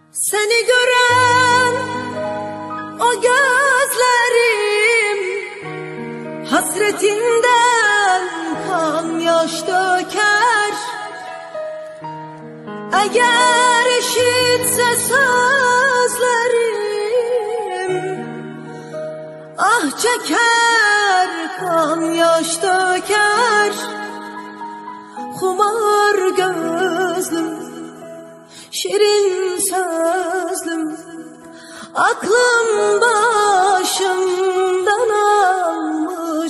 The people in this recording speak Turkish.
Seni gören o gözlerim hasretinden kan yaş döker. Eğer işitse sözlerim ah çeker, kan yaş döker. Humar